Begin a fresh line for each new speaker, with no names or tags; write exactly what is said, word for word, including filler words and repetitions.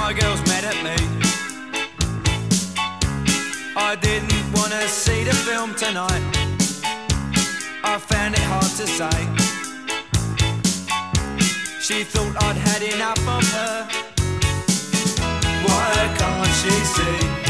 my girl's mad at me. I didn't wanna see the film tonight. I found it hard to say. She thought I'd had enough of her. Why can't she see?